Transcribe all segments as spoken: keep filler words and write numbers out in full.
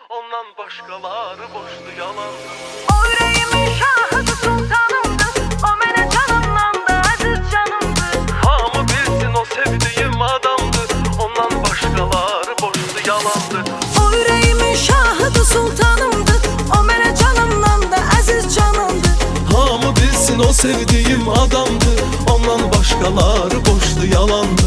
ondan başkaları boşdu yalandı. O yüreğimin şahıdı sultanımdı, o mene canımlandı, aziz canımdı. Hamı bilsin o sevdiğim adamdı, ondan başkaları boşdu yalandı. O yüreğimin şahıdı sultanımdı, o mene canımlandı, aziz canımdı. Hamı bilsin o sevdiğim adamdı, ondan başkaları boşdu yalandı.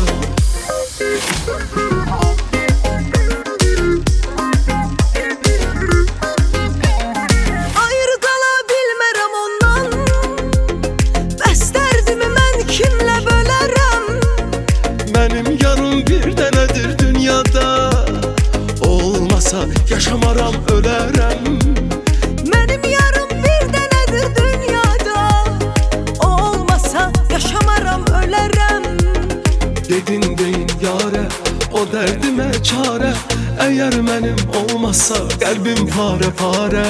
Ayrı qala bilmərəm ondan, bəs dərdimi mən kimlə bölərəm? Mənim yarım bir dənədir dünyada, olmasa yaşamaram ölərəm. Mənim yarım bir dənədir dünyada, olmasa yaşamaram ölərəm. Dedin deyin yare, o dərdimə çare, əgər mənim olmazsa qəlbim pare pare.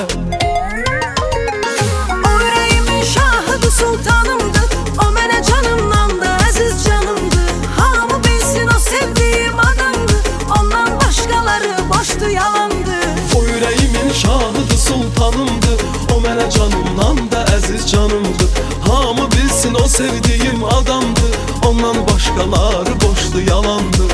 O yüreğimin şahıdı sultanımdı, o mene canımlandı, aziz canımdı. Hamı bilsin o sevdiğim adamdı, ondan başkaları boştu yalandı. O yüreğimin şahıdı sultanımdı, o mənə canımdan da əziz canımdı. Hamı bilsin o sevdiğim adamdı, ondan başkaları boşdu yalandı.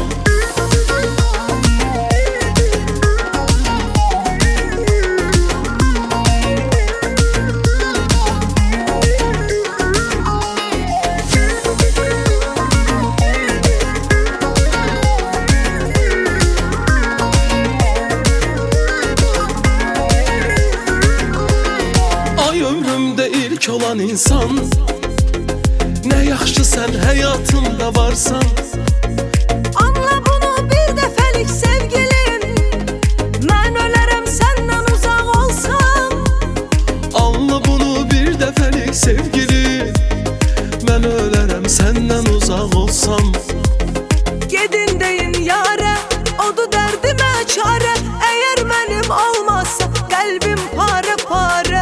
Ay ömrümdə ilk olan insan, nə yaxşı sən həyatımda varsan. Anla bunu bir dəfəlik sevgilim, mən ölərəm səndən uzaq olsam. Anla bunu bir dəfəlik sevgili, mən ölərəm səndən uzaq olsam. Gedin deyin yare, odu dərdimə çare. Əgər mənim olmazsa qəlbim pare pare.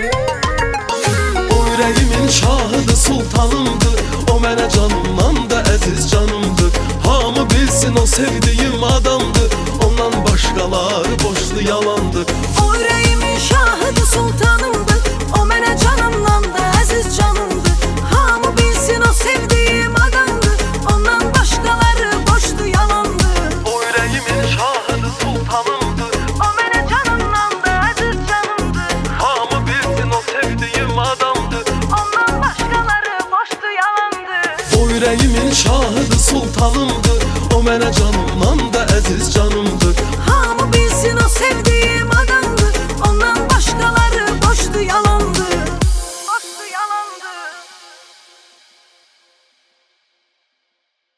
O yüreğimin şahıdı sultanımdı, o mənə canımdan da əziz canımdı. Hamı bilsin o sevdiğim adamdı, ondan başkaları boşdu yalandı. O yüreğimin şahıdı sultan